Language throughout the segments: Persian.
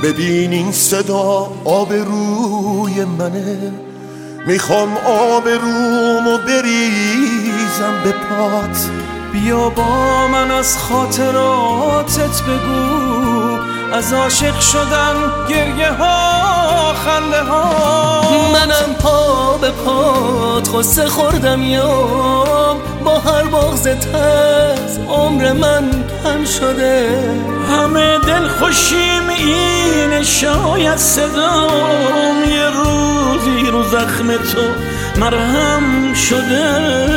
ببین این صدا آبروی منه، میخوام آبرومو بریزم به پات. بیا با من از خاطراتت بگو، از عاشق شدن، گریه ها، خنده ها. منم پا به پات غصه خوردم یام، با هر بغض تز عمر من کم شده. همه دل خوشیم اینه، شاید صدام یه روزی رو زخم تو مرهم شده.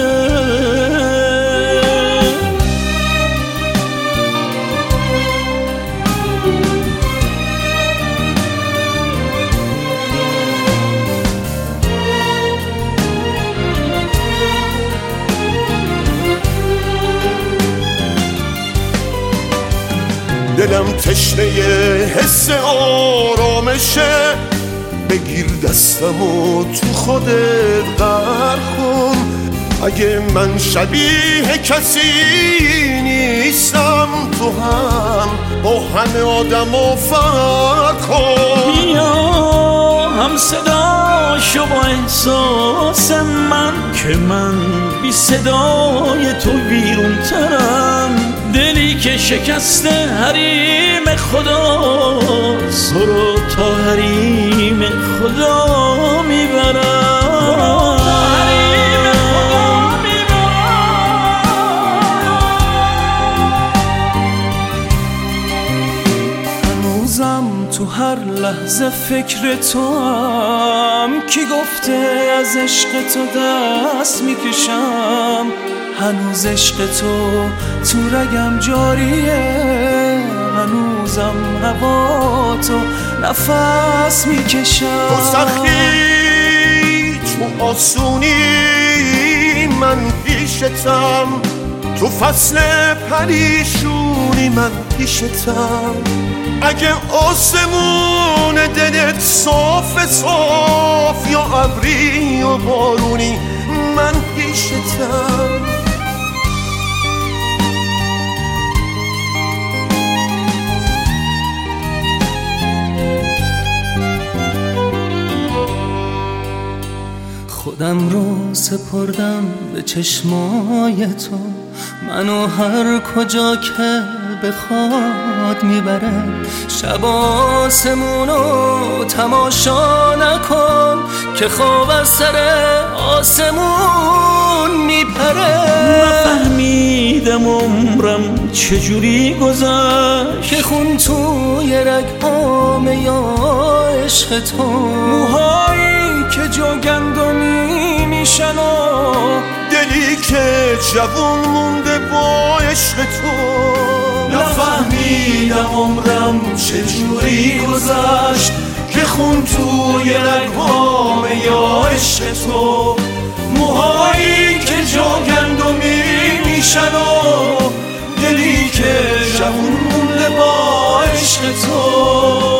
دلم تشنه حس آرامشه، بگیر دستمو تو خودت غرق کن. اگه من شبیه کسی نیستم، تو هم با همه آدمو فرق کن. بیا هم صدا شو با احساس من، که من بی صدای تو ویرون ترم. دلی که شکسته حریم خداست، برو تا حریم خدا میبرم. هنوزم تو هر لحظه فکر تو هم، کی گفته از عشق تو دست میکشم. هنوز عشق تو رگم جاریه، هنوزم هوا تو نفس میکشم. تو سختی تو آسونی من پیشتم، تو فصل پریشونی من پیشتم. اگه آسمون دلت صاف یا ابری یا بارونی من پیشتم. خودم رو سپردم به چشمای تو، منو هر کجا که بخواد میبره. شب آسمونو تماشا نکن، که خواب از سر آسمون میپره. نفهمیدم عمرم چجوری گذشت، که خون توی رگ‌هام یا عشق تو. موهایی که جا گندمی میشن و دلی که جوون مونده با عشق تو. نفهمیدم عمرم چجوری گذشت، که خون توی رگ‌هام یا عشق تو. موهایی که جا گندمی میشن و دلی که جوون مونده با عشق تو.